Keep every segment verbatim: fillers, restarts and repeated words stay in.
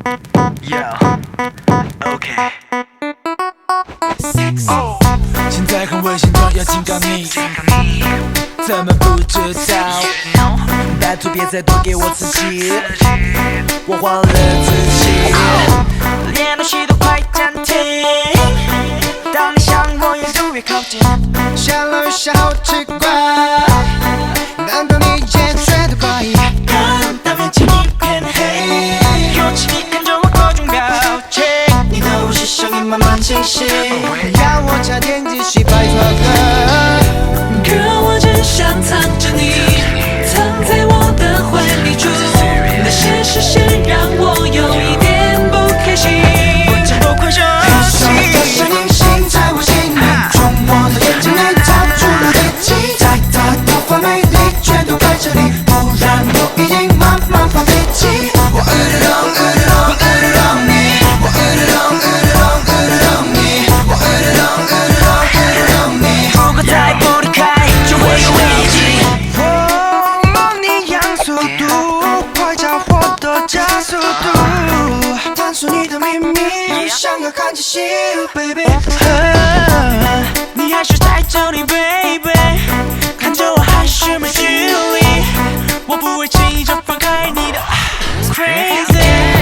Yeah, OK。哦， 现在很危险，就要警告你，怎么不知道？拜托别再多给我刺激，我忘了自己。 连呼吸都快暂停。当你向我越走越靠近， 想了一下好奇怪，难道你也觉得怪异？ 看到眼前一片黑，尤其你看着我各种表情，你的呼吸声音慢慢清晰， 要我加点继续拜托哥。 可我只想藏着你，藏在我的怀里住，那些视线让我有一点不开心。 我真不快生手的声音心在我心里，从我的眼睛里逃出了自己，再大的完美丽全都怪这里，不然我已经慢慢发脾气。我饿得动，饿得动，饿得动你，我饿得动，饿得动，饿得动你，我饿得动，饿得动，饿得动你。 如果再不离开，就会有危机。 我梦你样速度，快叫我多加速度，探索你的秘密，像个看气戏 ，baby。 你还是在这里 ，baby， 看着我还是没距离，我不会轻易就放开你的 crazy。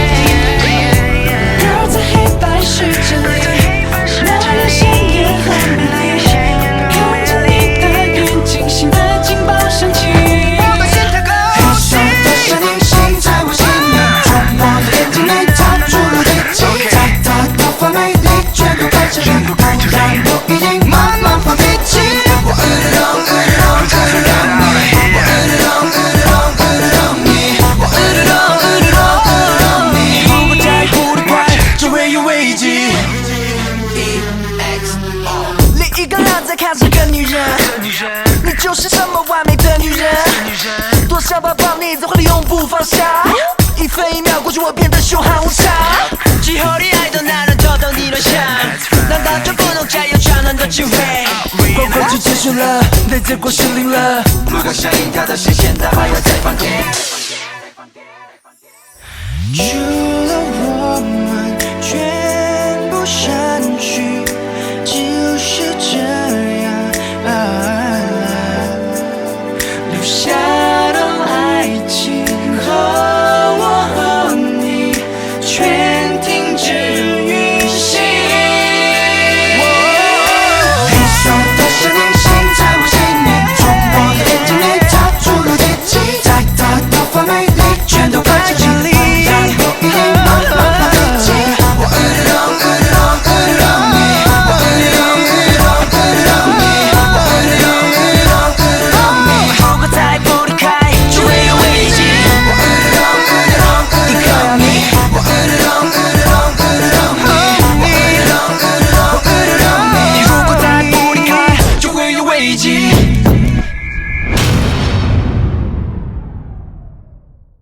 绕在黑白世界里，那人鲜艳很美丽，看着你的眼睛，心的警报响起。 我的心太高兴，手的声音心在我心里，从我的眼睛里逃出了自己，再大的完美丽全都怪这里，不然我已经慢慢发脾气。我饿得动，饿得动，饿得动你，我饿得动，饿得动，饿得动你，我饿得动，饿得动，饿得动你。 如果再不离快，就会有危机。 另一个人在看这个女人，你就是这么完美的女人，多想抱抱你，在怀里永不放下。一分一秒过去，我变得凶悍无常。 今后你爱的男人都等你乱想，难道就不能加油抢能的机会？ 关关就结束了，那结果是零了。 如果想赢他的心，现在还要再放电。 除了我们，却